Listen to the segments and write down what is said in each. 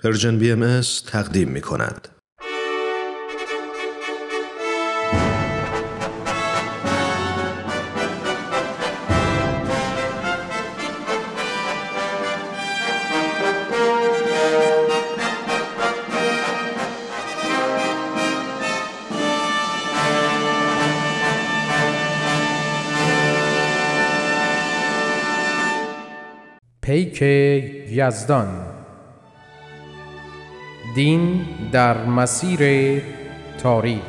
پرژن BMS تقدیم می کند. پیک یزدان. دین در مسیر تاریخ.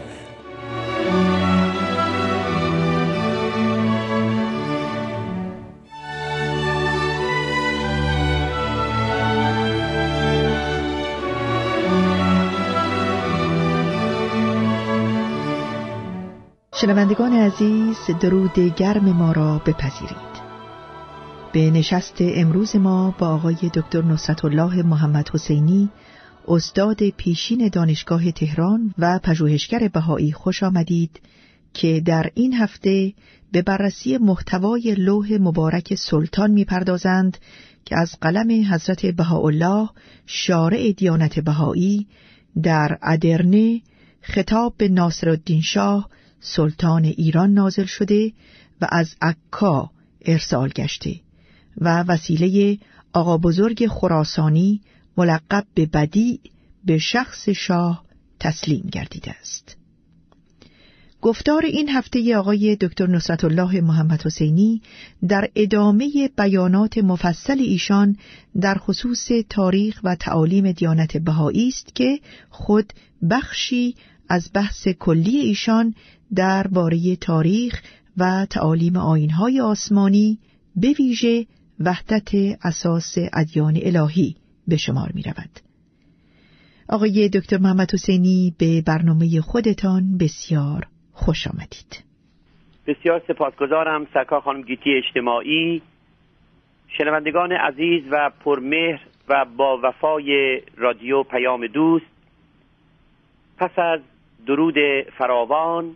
شنوندگان عزیز، درود گرم ما را بپذیرید. به نشست امروز ما با آقای دکتر نصرتالله محمد حسینی، استاد پیشین دانشگاه تهران و پژوهشگر بهایی خوش آمدید که در این هفته به بررسی محتوای لوح مبارک سلطان می‌پردازند که از قلم حضرت بهاءالله شارع دیانت بهایی در ادرنه خطاب به ناصرالدین شاه سلطان ایران نازل شده و از عکا ارسال گشته و وسیله آقا بزرگ خراسانی ملقب به بدیع به شخص شاه تسلیم گردیده است. گفتار این هفته آقای دکتر نصرتالله محمد حسینی در ادامه بیانات مفصل ایشان در خصوص تاریخ و تعالیم دیانت بهایی است که خود بخشی از بحث کلی ایشان درباره تاریخ و تعالیم آیین‌های آسمانی به ویژه وحدت اساس ادیان الهی به شمار می رود. آقای دکتر محمد حسینی، به برنامه خودتان بسیار خوش آمدید. بسیار سپاسگزارم سرکار خانم گیتی اجتماعی. شنوندگان عزیز و پرمهر و با وفای رادیو پیام دوست، پس از درود فراوان،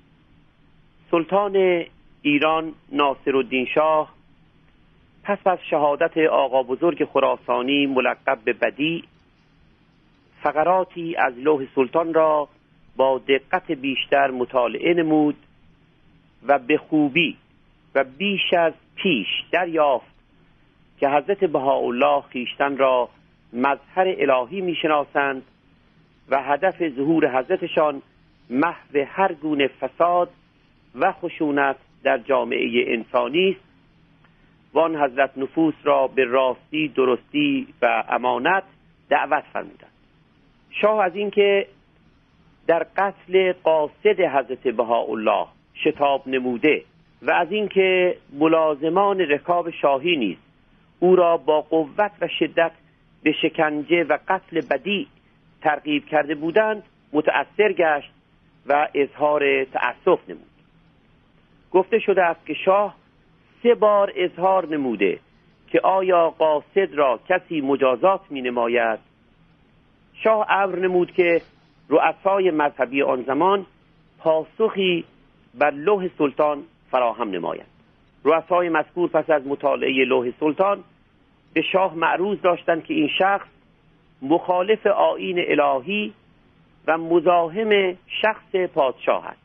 سلطان ایران ناصرالدین شاه پس از شهادت آقا بزرگ خراسانی ملقب به بدیع فقراتی از لوح سلطان را با دقت بیشتر مطالعه نمود و به خوبی و بیش از پیش دریافت که حضرت بهاءالله خویشتن را مظهر الهی می‌شناسند و هدف ظهور حضرتشان محو هر گونه فساد و خشونت در جامعه انسانی است و آن حضرت نفوس را به راستی، درستی و امانت دعوت فرمودند. شاه از اینکه در قتل قاصد حضرت بهاءالله شتاب نموده و از اینکه ملازمان رکاب شاهی نیز او را با قوت و شدت به شکنجه و قتل بدیع ترغیب کرده بودند متأثر گشت و اظهار تأسف نمود. گفته شده است که شاه 3 بار اظهار نموده که آیا قاصد را کسی مجازات می نماید. شاه امر نمود که رؤسای مذهبی آن زمان پاسخی بر لوح سلطان فراهم نمایند. رؤسای مذکور پس از مطالعه لوح سلطان به شاه معروض داشتند که این شخص مخالف آیین الهی و مزاحم شخص پادشاه است،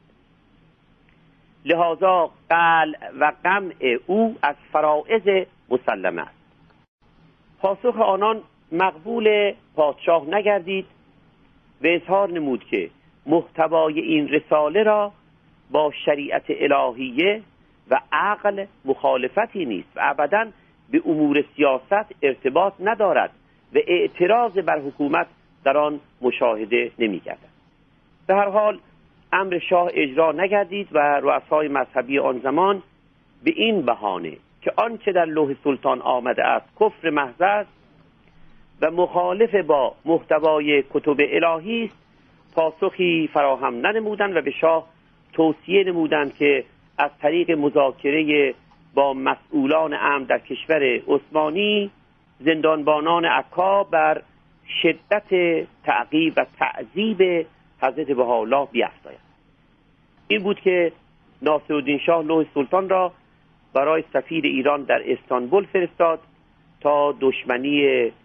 لذا قلع و قمع او از فرائض مسلمه است. پاسخ آنان مقبول پادشاه نگردید و اظهار نمود که محتوای این رساله را با شریعت الهیه و عقل مخالفتی نیست و ابداً به امور سیاست ارتباط ندارد و اعتراض بر حکومت در آن مشاهده نمی‌گردد. به هر حال امر شاه اجرا نگردید و رؤسای مذهبی آن زمان به این بهانه که آنچه در لوح سلطان آمده است کفر محض است و مخالف با محتوای کتب الهی است پاسخی فراهم ننمودند و به شاه توصیه نمودند که از طریق مذاکره با مسئولان امن در کشور عثمانی زندانبانان عکا بر شدت تعقیب و تعذیب حضرت بهاءالله بیفزایند. این بود که ناصرالدین شاه لوح سلطان را برای سفیر ایران در استانبول فرستاد تا دشمنی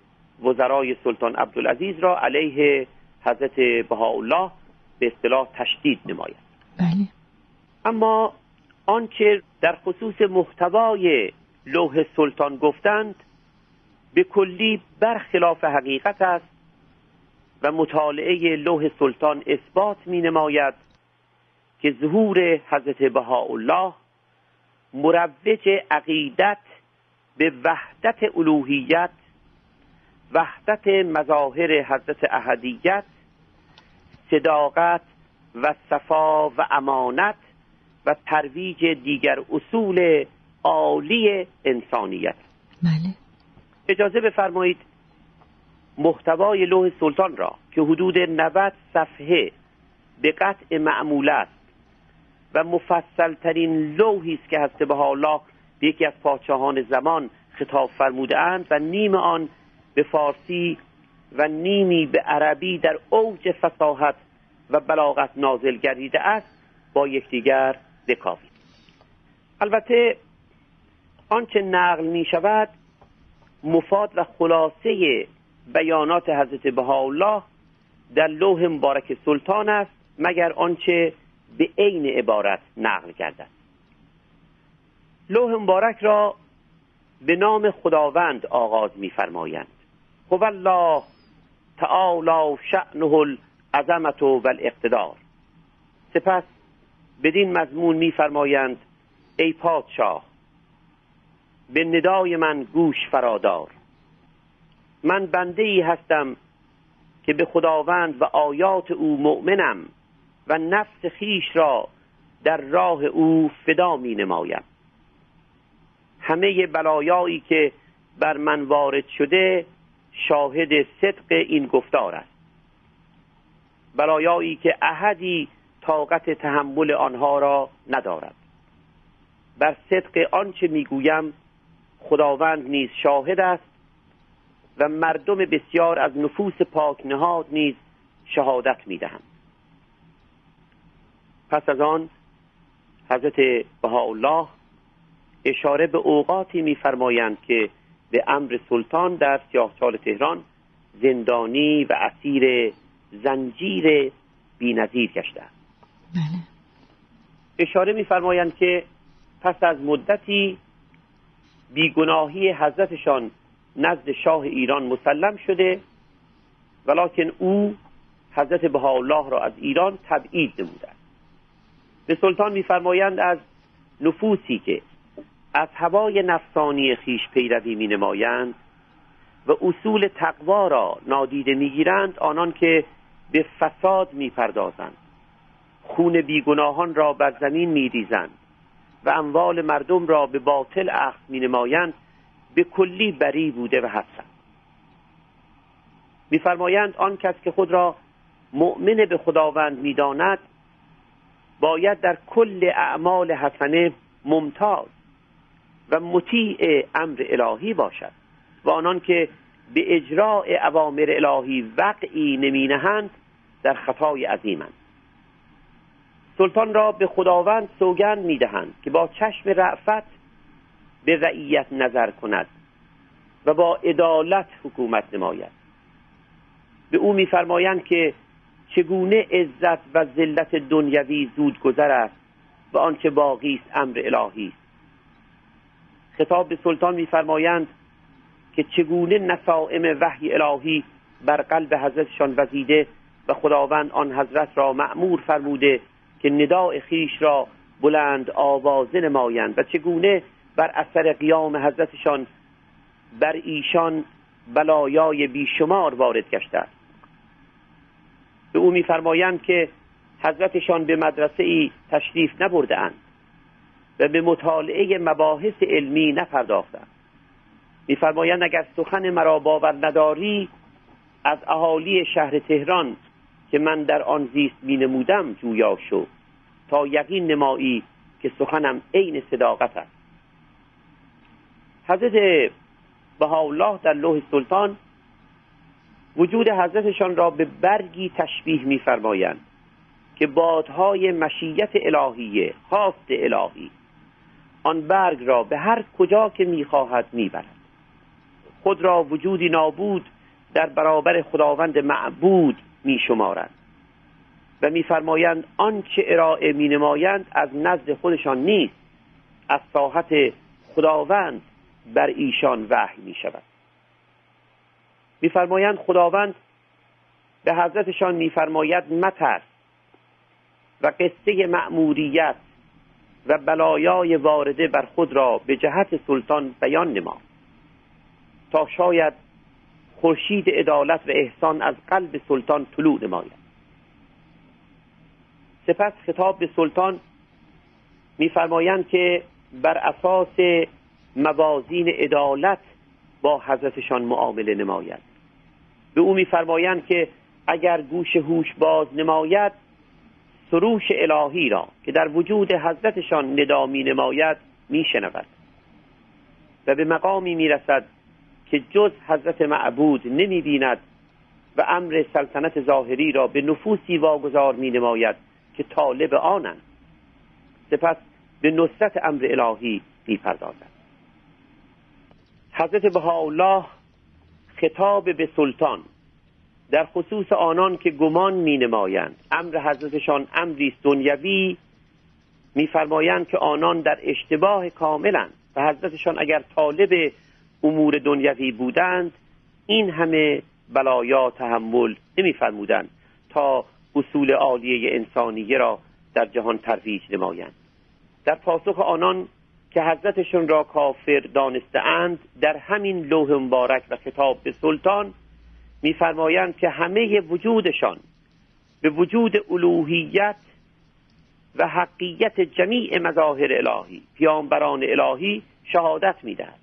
وزرای سلطان عبدالعزیز را علیه حضرت بهاءالله به اصطلاح تشدید نماید. بله. اما آنچه در خصوص محتوای لوح سلطان گفتند به کلی برخلاف حقیقت است و مطالعه لوح سلطان اثبات می نماید که ظهور حضرت بهاءالله مروج عقیدت به وحدت الوهیت، وحدت مظاهر حضرت احدیت، صداقت و صفا و امانت و ترویج دیگر اصول عالی انسانیت. بله. اجازه بفرمایید محتوای لوح سلطان را که حدود 90 صفحه به قطع معمول است و مفصل ترین لوحی است که حضرت بهاءالله به یکی از پادشاهان زمان خطاب فرموده اند و نیم آن به فارسی و نیمی به عربی در اوج فصاحت و بلاغت نازل گردیده است با یکدیگر بکاویم. البته آنچه نقل می شود مفاد و خلاصه بیانات حضرت بهاءالله در لوح مبارک سلطان است مگر آنچه به عین عبارت نقل گردد. لوح مبارک را به نام خداوند آغاز می فرمایند. هو الله تعالی شأنه العظمة و الاقتدار. سپس بدین مضمون می فرمایند ای پادشاه به ندای من گوش فرادار. من بنده ای هستم که به خداوند و آیات او مؤمنم و نفس خیش را در راه او فدا می نمایم. همه بلایایی که بر من وارد شده شاهد صدق این گفتار است. بلایایی که احدی طاقت تحمل آنها را ندارد. بر صدق آنچه میگویم خداوند نیز شاهد است و مردم بسیار از نفوس پاک نهاد نیز شهادت میدهند. پس از آن حضرت بهاءالله اشاره به اوقاتی می‌فرمایند که به امر سلطان در سیاهچال تهران زندانی و اسیر زنجیر بی‌نظیر گشته است. بله. اشاره می‌فرمایند که پس از مدتی بیگناهی حضرتشان نزد شاه ایران مسلم شده ولکن او حضرت بهاءالله را از ایران تبعید نموده است. به سلطان می‌فرمایند از نفوسی که از هوای نفسانی خیش پیروی می نمایند و اصول تقوا را نادیده می گیرند، آنان که به فساد می پردازند، خون بیگناهان را بر زمین می ریزند و اموال مردم را به باطل اخذ می نمایند، به کلی بری بوده و هستند. می فرمایند آن کس که خود را مؤمن به خداوند می داند باید در کل اعمال حسنه ممتاز و مطیع امر الهی باشد و آنان که به اجراء اوامر الهی وقعی نمی نهند در خطای عظیمند. سلطان را به خداوند سوگند می دهند که با چشم رأفت به رعیت نظر کند و با عدالت حکومت نماید. به او می فرمایند که چگونه عزت و ذلت دنیوی زود گذر است و آنچه باقی است امر الهی است. خطاب به سلطان می‌فرمایند که چگونه نسائم وحی الهی بر قلب حضرتشان وزیده و خداوند آن حضرت را مأمور فرموده که نداء خیش را بلند آوازه نمایند و چگونه بر اثر قیام حضرتشان بر ایشان بلایای بیشمار وارد گشته است. به او می‌فرمایند که حضرتشان به مدرسه‌ای تشریف نبرده‌اند و به مطالعه مباحث علمی نپرداختند. می‌فرمایند اگر سخن مرا باور نداری از اهالی شهر تهران که من در آن زیست می‌نمودم جویا شو تا یقین نمایی که سخنم عین صداقت است. حضرت بهاءالله در لوح سلطان وجود حضرتشان را به برگی تشبیه می‌فرمایند که بادهای مشیت الهیه، خواست الهی، آن برگ را به هر کجا که می‌خواهد می‌برد. خود را وجودی نابود در برابر خداوند معبود می شمارند و می‌فرمایند آنچه ارائه می‌نمایند از نزد خودشان نیست، از ساحت خداوند بر ایشان وحی می‌شود. می‌فرمایند خداوند به حضرتشان می‌فرماید مترس و قصه مأموریت و بلایای وارده بر خود را به جهت سلطان بیان نما، تا شاید خورشید عدالت و احسان از قلب سلطان طلوع نماید. سپس خطاب به سلطان می‌فرمایند که بر اساس موازین عدالت با حضرتشان معامله نماید. به او می‌فرمایند که اگر گوش هوش باز نماید، سروش الهی را که در وجود حضرتشان ندا می‌نماید می‌شنود و به مقامی می‌رسد که جز حضرت معبود نمی‌بیند و امر سلطنت ظاهری را به نفوسی واگذار می‌نماید که طالب آنند. سپس به نصرت امر الهی می‌پردازد. حضرت بهاءالله خطاب به سلطان در خصوص آنان که گمان می‌نمایند امر حضرتشان امری دنیوی می‌فرمایند که آنان در اشتباه کاملند و حضرتشان اگر طالب امور دنیوی بودند این همه بلایا تحمل نمی‌فرمودند تا اصول عالیه انسانیه را در جهان ترویج نمایند. در پاسخ آنان که حضرتشون را کافر دانسته‌اند در همین لوح مبارک و خطاب به سلطان می‌فرمایند که همه وجودشان به وجود الوهیت و حقیقت جمیع مظاهر الهی، پیامبران الهی شهادت می‌دهند.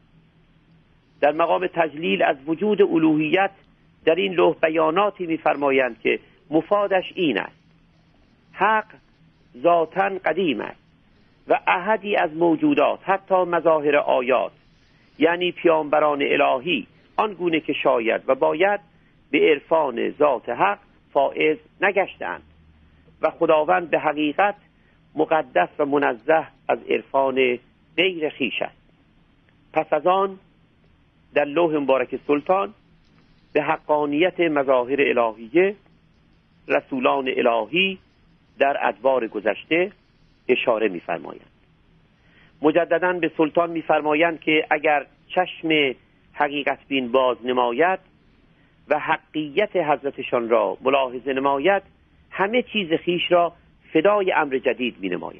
در مقام تجلیل از وجود الوهیت در این لوح بیاناتی می‌فرمایند که مفادش این است: حق ذاتاً قدیم است و احدی از موجودات حتی مظاهر آیات یعنی پیامبران الهی آنگونه که شاید و باید به عرفان ذات حق فائز نگشتند و خداوند به حقیقت مقدس و منزه از عرفان غیر خویش است. پس از آن در لوح مبارک سلطان به حقانیت مظاهر الهیه رسولان الهی در ادوار گذشته اشاره می‌فرمایند. مجدداً به سلطان می‌فرمایند که اگر چشم حقیقت بین باز نماید و حقیقت حضرتشان را ملاحظه نماید، همه چیز خیش را فدای امر جدید می‌نماید.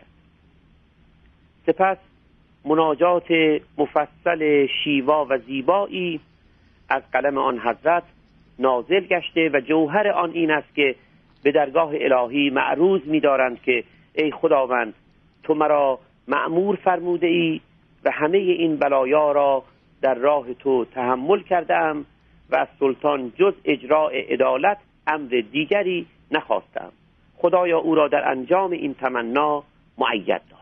سپس مناجات مفصل شیوا و زیبایی از قلم آن حضرت نازل گشته و جوهر آن این است که به درگاه الهی معروض می‌دارند که ای خداوند، تو مرا مأمور فرموده ای و همه این بلایا را در راه تو تحمل کردم و از سلطان جز اجراء عدالت امر دیگری نخواستم. خدایا او را در انجام این تمنا مؤید دار.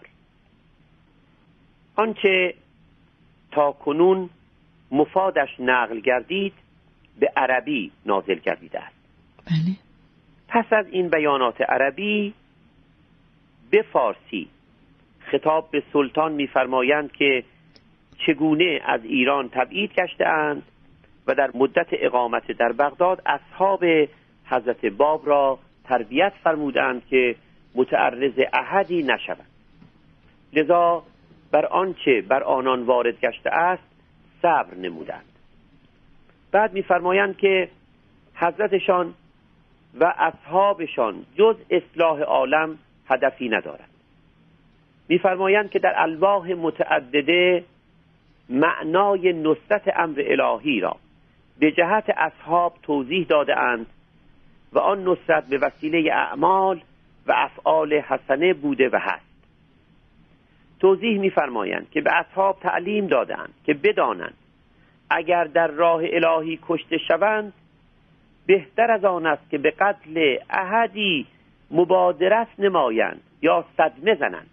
آنچه تا کنون مفادش نقل گردید به عربی نازل گردیده است. بله. پس از این بیانات عربی به فارسی خطاب به سلطان می‌فرمایند که چگونه از ایران تبعید گشته‌اند و در مدت اقامت در بغداد اصحاب حضرت باب را تربیت فرمودند که متعرض احدی نشوند. لذا بر آنچه بر آنان وارد گشته است صبر نمودند. بعد می‌فرمایند که حضرتشان و اصحابشان جز اصلاح عالم هدفی ندارند. می‌فرمایند که در الواح متعدده معنای نصرت امر الهی را به جهت اصحاب توضیح داده اند و آن نصرت به وسیله اعمال و افعال حسنه بوده و هست. توضیح می‌فرمایند که به اصحاب تعلیم دادند که بدانند اگر در راه الهی کشته شوند بهتر از آن است که به قتل احدی مبادرت نمایند یا صدمه زنند.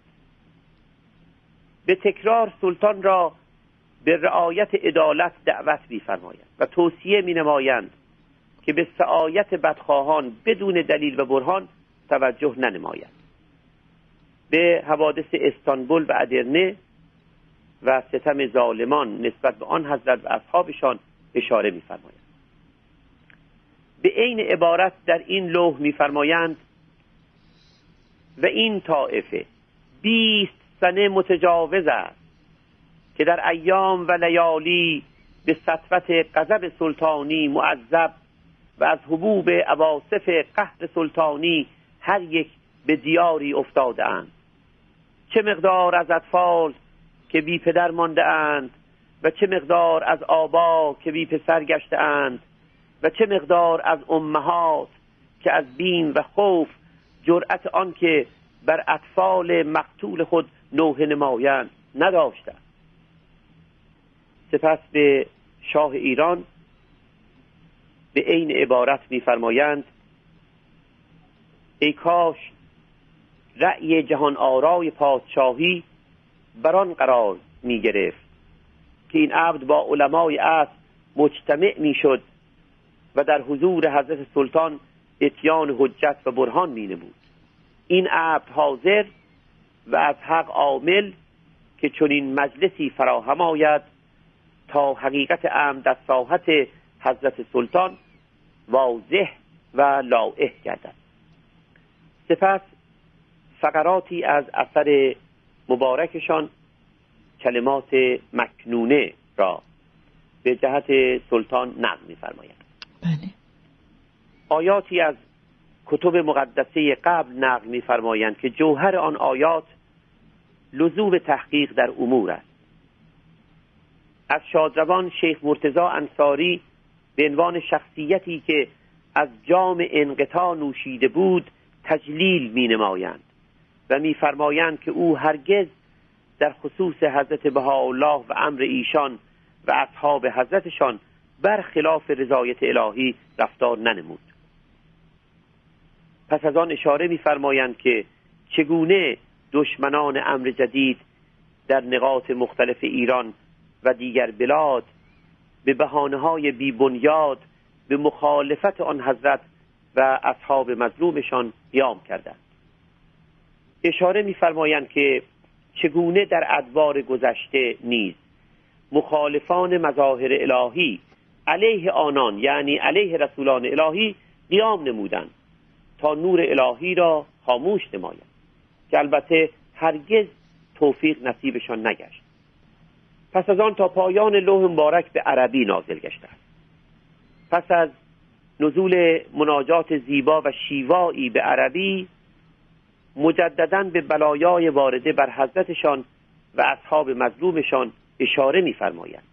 به تکرار سلطان را به رعایت عدالت دعوت می‌فرمایند و توصیه می‌نمایند که به سعایت بدخواهان بدون دلیل و برهان توجه ننمایند. به حوادث استانبول و ادرنه و ستم ظالمان نسبت به آن حضرت و اصحابشان اشاره می‌فرمایند. به عین عبارت در این لوح می‌فرمایند و این طائفه 20 سنه متجاوز است که در ایام و لیالی به سطوت غضب سلطانی معذب و از حبوب عواصف قهر سلطانی هر یک به دیاری افتاده اند. چه مقدار از اطفال که بی پدر مانده اند و چه مقدار از آبا که بی پسر گشته اند و چه مقدار از امهات که از بیم و خوف جرأت آن که بر اطفال مقتول خود نوحه نمایند نداشتند. سپس به شاه ایران به عین عبارت می‌فرمایند ای کاش رأی جهان آرای پادشاهی بران قرار می‌گرفت که این عبد با علمای عصر مجتمع می‌شد و در حضور حضرت سلطان اتیان حجت و برهان می‌نمود. این عبد حاضر و از حق عامل که چنین مجلسی فراهم آید تا حقیقت امر در ساحت حضرت سلطان واضح و لاح گردد. سپس فقراتی از اثر مبارکشان کلمات مکنونه را به جهت سلطان نقل می‌فرمایند. بله. آیاتی از کتب مقدسه قبل نقل می‌فرمایند که جوهر آن آیات لزوم تحقیق در امور است. از شادروان شیخ مرتضی انصاری به عنوان شخصیتی که از جام انقطاع نوشیده بود تجلیل می‌نمایند و می‌فرمایند که او هرگز در خصوص حضرت بهاءالله و امر ایشان و اصحاب حضرتشان برخلاف رضایت الهی رفتار ننمود. پس از آن اشاره می‌فرمایند که چگونه دشمنان امر جدید در نقاط مختلف ایران و دیگر بلاد به بهانه‌های بی بنیاد به مخالفت آن حضرت و اصحاب مظلومشان قیام کردند. اشاره می‌فرمایند که چگونه در ادوار گذشته نیز مخالفان مظاهر الهی علیه آنان یعنی علیه رسولان الهی قیام نمودند تا نور الهی را خاموش نمایند که البته هرگز توفیق نصیبشان نگشت. پس از آن تا پایان لوح مبارک به عربی نازل گشته است. پس از نزول مناجات زیبا و شیوایی به عربی مجدداً به بلایای وارده بر حضرتشان و اصحاب مظلومشان اشاره می‌فرمایند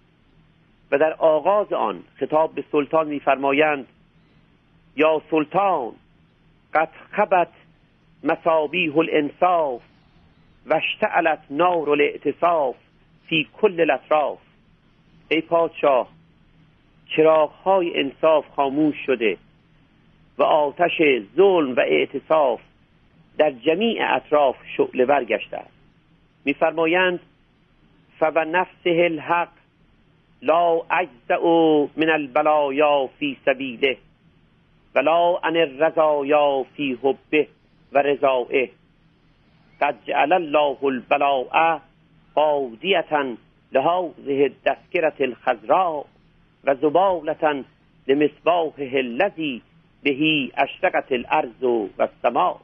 و در آغاز آن خطاب به سلطان می‌فرمایند یا سلطان قد خبت مصابیح الانصاف و اشتعلت نار الاعتصاف فی کل الاطراف. ای پادشاه چراغ‌های انصاف خاموش شده و آتش ظلم و اعتصاف در جمیع اطراف شعله ور گشته است. می‌فرمایند فبنفسه الحق لا اجزع من البلایا فی سبیله ولا عن الرزایا فی حبه و رضائه قد جعل الله البلاء قاضیة لهذه التذکرة الخضراء و زبالة لمصباحه الذی به اشرقت الارض و السماء.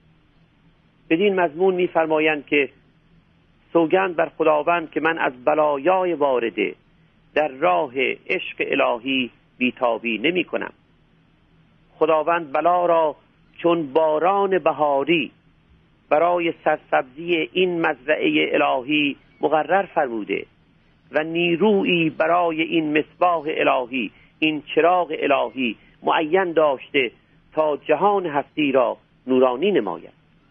بدین مضمون می‌فرمایند که سوگند بر خداوند که من از بلایای وارده در راه عشق الهی بیتابی نمی کنم. خداوند بلا را چون باران بهاری برای سرسبزی این مزرعه الهی مقرر فرموده و نیرویی برای این مصباح الهی، این چراغ الهی معین داشته تا جهان هستی را نورانی نماید.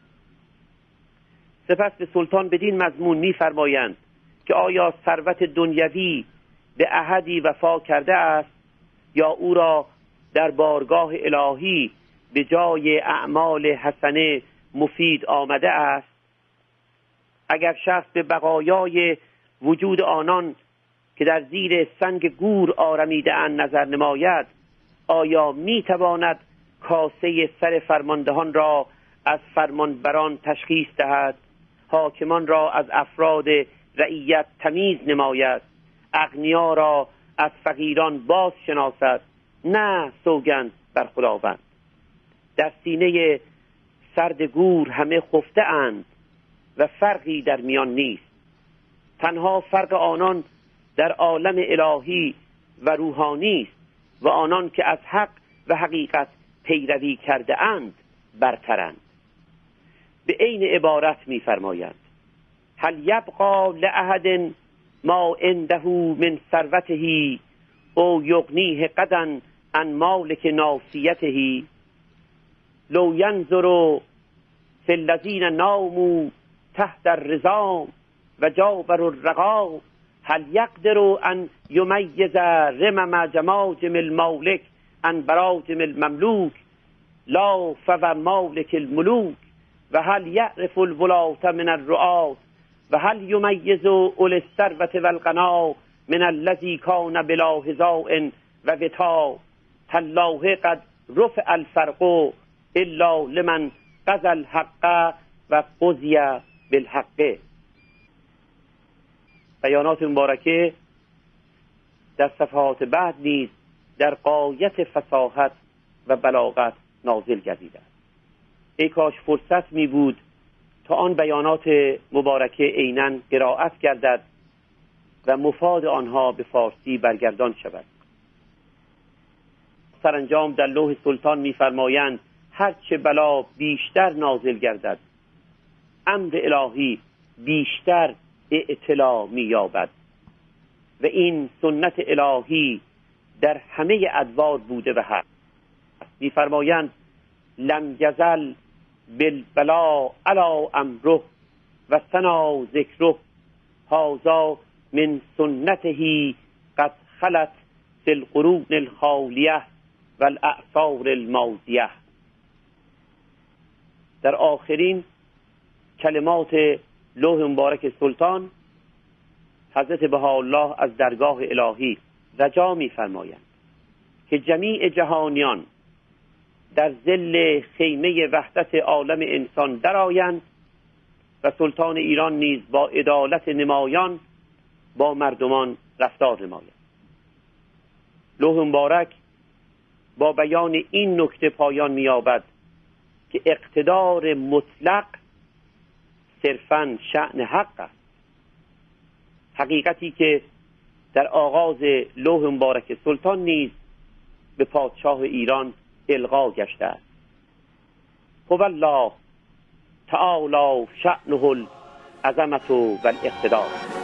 سپس به سلطان بدین مضمون می‌فرمایند که آیا ثروت دنیوی به عهدی وفا کرده است یا او را در بارگاه الهی به جای اعمال حسنه مفید آمده است؟ اگر شخص به بقایای وجود آنان که در زیر سنگ گور آرمیده اند نظر نماید، آیا میتواند کاسه سر فرماندهان را از فرمانبران تشخیص دهد، حاکمان را از افراد رعیت تمیز نماید، اغنیا را از فقیران باز شناسد نه سوگند بر خداوند. در سینه سرد گور همه خفته اند و فرقی در میان نیست. تنها فرق آنان در عالم الهی و روحانی است و آنان که از حق و حقیقت پیروی کرده اند برترند. به عین عبارت می‌فرمایند: هل یبقى لأحد ما عنده من ثروته او یغنیه غدا عن مالک ناصیته لو ینظر فی الذین ناموا تحت الرضا و جابروا الرقا هل یقدر ان یمیز رمم جماجم المالک عن براجم المملوک لا فو مالک الملوک و هل یعرف الولاة من الرعاة و هل یمیز اولی الثروة والغنا من الذی کان بلا هزاء و وطا تالله قد رفع الفرق الا لمن قضى الحق و قضی بالحق. بیانات مبارکه در صفحات بعد نیز در غایت فصاحت و بلاغت نازل گردیده است. ای کاش فرصت می بود تا آن بیانات مبارکه عیناً قرائت گردد و مفاد آنها به فارسی برگردان شود. سرانجام در لوح سلطان می‌فرمایند هرچه بلا بیشتر نازل گردد امر الهی بیشتر اطلاع می‌یابد و این سنت الهی در همه ادوار بوده و هست. می‌فرمایند لم یزل بالبلا علی امره و ثنا ذکره هذا من سنته قد خلت فی القرون الخالیه و الاعصار الماضیه. در آخرین کلمات لوح مبارک سلطان حضرت بهاءالله از درگاه الهی رجا می‌فرمایند که جمیع جهانیان در ظل خیمه وحدت عالم انسان درآیند و سلطان ایران نیز با عدالت نمایان با مردمان رفتار نماید. لوح مبارک با بیان این نکته پایان می‌یابد که اقتدار مطلق صرفاً شأن حق است، حقیقتی که در آغاز لوح مبارک سلطان نیز به پادشاه ایران القا گشته است. هو الله تعالی شأنه العظمة و الاقتدار.